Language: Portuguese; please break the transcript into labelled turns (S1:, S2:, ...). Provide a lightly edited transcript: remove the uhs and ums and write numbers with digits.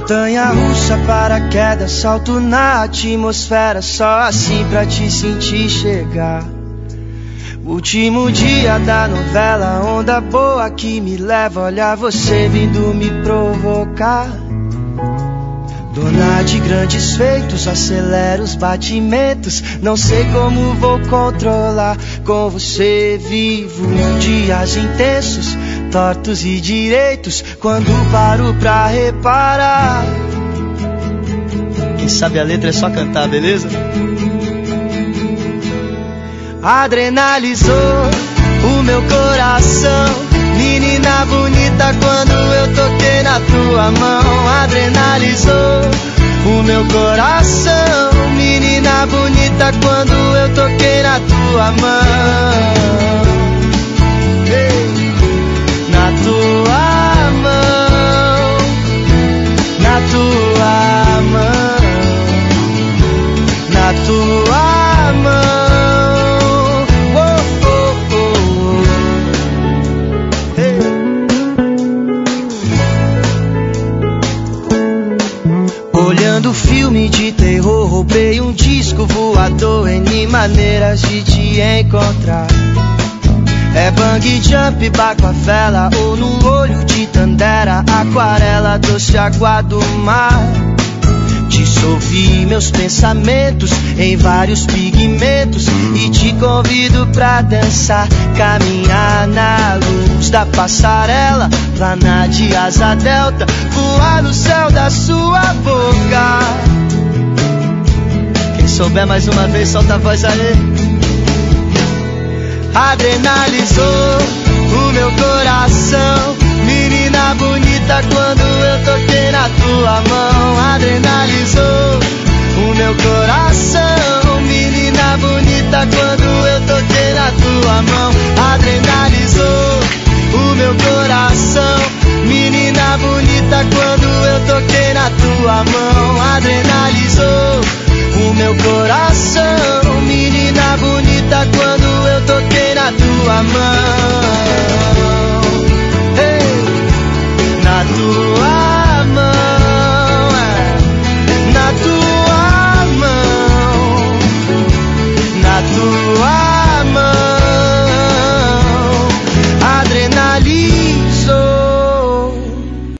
S1: Montanha-russa, paraquedas, salto na atmosfera, só assim pra te sentir chegar. Último dia da novela, onda boa que me leva, olha você vindo me provocar. Dona de grandes feitos, acelera os batimentos, não sei como vou controlar. Com você vivo dias intensos, tortos e direitos, quando paro pra reparar. Quem sabe a letra é só cantar, beleza? Adrenalizou o meu coração, menina bonita, quando eu toquei na tua mão. Adrenalizou o meu coração, menina bonita, quando eu toquei na tua mão. Hey. Na tua mão, na tua mão, na tua mão. Olhando filme de terror, roubei um disco voador, N maneiras de te encontrar. É bang jump, baco a vela, ou no olho de Tandera, aquarela, doce água do mar. Dissolvi meus pensamentos em vários pigmentos e te convido pra dançar, caminhar na luz da passarela, planar de asa delta, voar no céu da sua boca. Quem souber mais uma vez, solta a voz aí. Adrenalizou o meu coração, menina bonita, quando eu toquei na tua mão. Adrenalizou o meu coração, menina bonita, quando eu toquei na tua mão. Adrenalizou o meu coração, menina bonita, quando eu toquei na tua mão. Adrenalizou o meu coração, menina bonita, quando eu toquei na tua mão. Hey, na tua